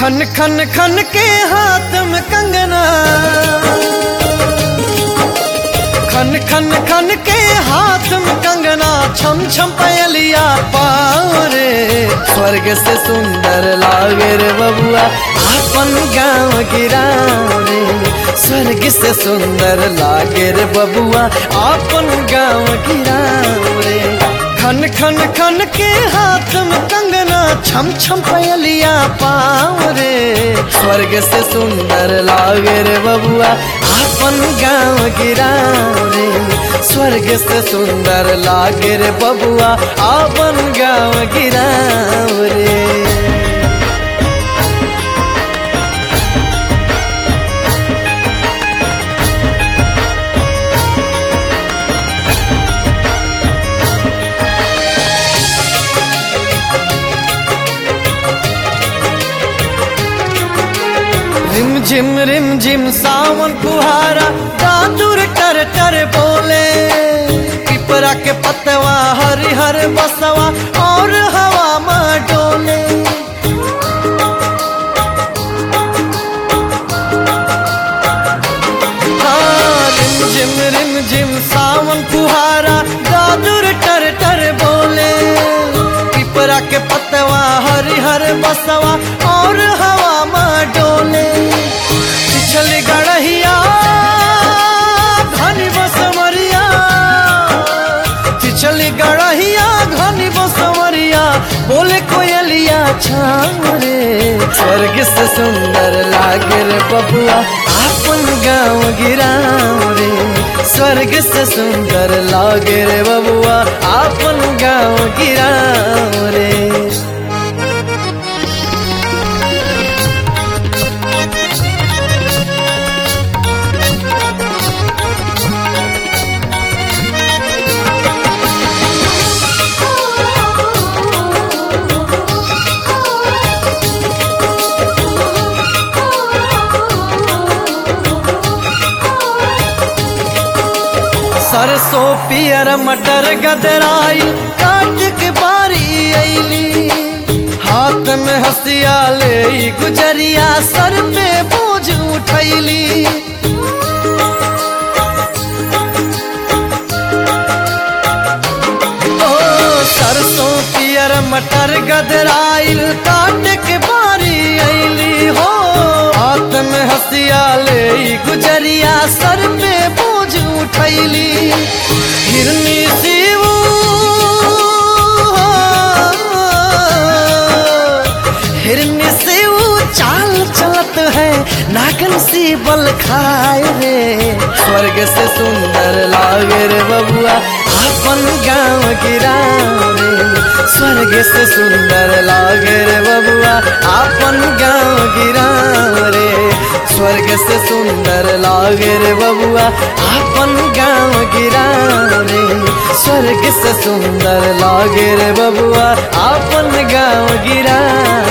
खन खन खन के हाथ में कंगना, खन खन खन के हाथ में कंगना, छम छम पयलिया पाँव रे। स्वर्ग से सुंदर लागे रे बबुआ अपन गाँव गिराव रे। स्वर्ग से सुंदर लागे रे बबुआ अपन गाँव गिराव रे। खन खन खन के हाथ में कंगना, छम छम पयलिया पाँव रे। स्वर्ग से सुंदर लागे रे बबुआ अपन गाँव गिराव रे। स्वर्ग से सुंदर लागे रे बबुआ अपन गाँव गिराव रे। रिम झिम सावन फुहारा, दादुर टर टर बोले। पिपरा के पतवा हरि हर बसवा और हवा में डोले। हाँ, रिम झिम सावन फुहारा, दादुर टर टर बोले। पिपरा के पतवा हरि हर बसवा और हवा में डोले। चल गड़हिया घनी बसमरिया, चल गड़हिया घनी बसमरिया, बोले कोयलिया छाम रे। स्वर्ग से सुंदर लागे रे बबुआ अपन गाँव गिराव रे। स्वर्ग से सुंदर लागे रे बबुआ अपन गाँव गिराव रे। सरसों पियर मटर गदराई, काट के बारी अइली। हाथ में हसिया ले गुजरिया, सर पे बोझ उठैली। ओ सरसों पियर मटर गदराई, काट के बारी अइली हो। हाथ में हसिया ले गुजरिया, सर पे बोझ उठैली। हिरनी शिवू हिरनी शिवू चाल चलत है, नागन सी बल खाए रे। स्वर्ग से सुंदर लागे रे बबुआ अपन गाँव गिराव रे। स्वर्ग से सुंदर लागे रे बबुआ अपन गाँव गिराव रे। स्वर्ग से सुंदर लागे रे बबुआ अपन गाँव गिराव रे। स्वर्ग से सुंदर लागे रे बबुआ अपन गाँव गिराव